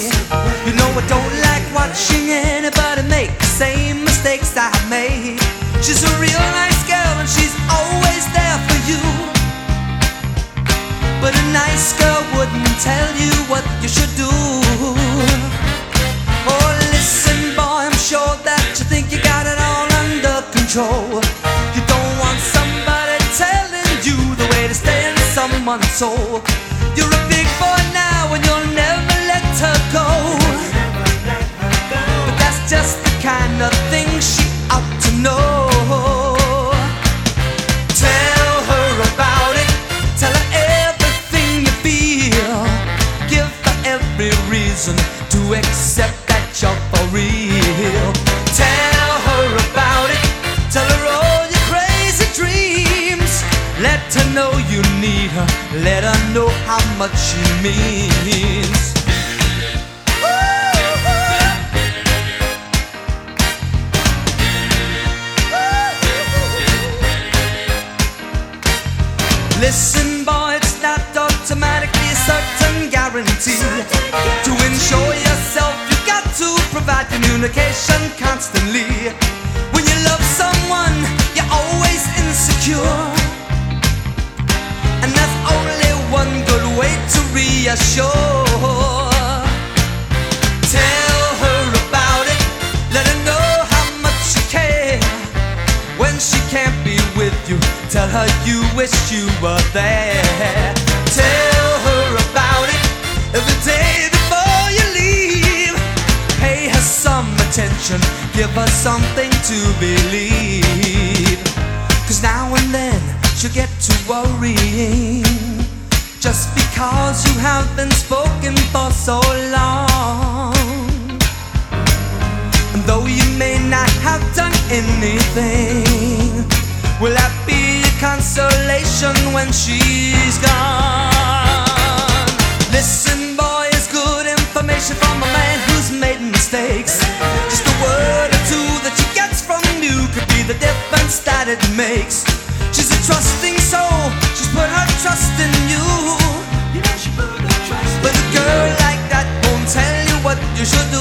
You know I don't like watching anybody make the same mistakes I made. She's a real nice girl and she's always there for you, but a nice girl wouldn't tell you what you should do. Oh, listen boy, I'm sure that you think you got it all under control. You don't want somebody telling you the way to stay in someone's soul. You're a big boy now and you'll never let her go, but that's just the kind of thing she ought to know. Tell her about it, tell her everything you feel, give her every reason to accept that you're for real. Tell her about it, tell her all your crazy dreams, let her know you need her, let her know how much she means. Listen boy, it's not automatically a certain guarantee. To ensure yourself, you got to provide communication constantly. When you love someone, you're always insecure, and there's only one good way to reassure. Tell her about it, let her know how much you care. When she can't be with you, tell her you wish you were there. Tell her about it every day before you leave. Pay her some attention, give her something to believe. 'Cause now and then she'll get to worrying, just because you have been spoken for so long. And though you may not have done anything, will that be a consolation when she's gone? Listen boy, it's good information from a man who's made mistakes. Just a word or two that she gets from you could be the difference that it makes. She's a trusting soul, she's put her trust in you. You know she put her trust in you. But a girl like that won't tell you what you should do.